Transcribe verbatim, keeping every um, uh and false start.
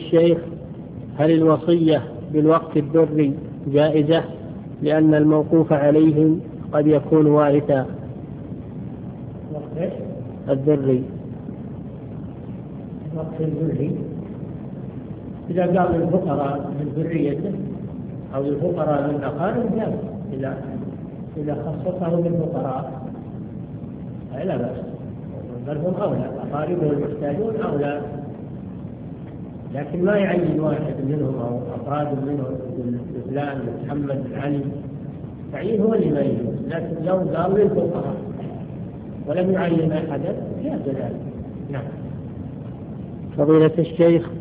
الشيخ: هل الوصية بالوقت الذري جائزة لأن الموقوف عليهم قد يكون وارثا؟ وقت الذري وقت الذري إذا قال للفقراء من ذريته أو للفقراء من أقارب جاز، إذا إذا خصصه بالفقراء لا بأس، بل هم أولى، أقاربه المحتاجون أولى، لكن ما يعين واحد منهم أو أفراد منهم فلان محمد علي، تعيين هو اللي ما يجوز، لكن لو قال للفقراء ولم يعين أحدا جاز ذلك. نعم. فضيلة الشيخ،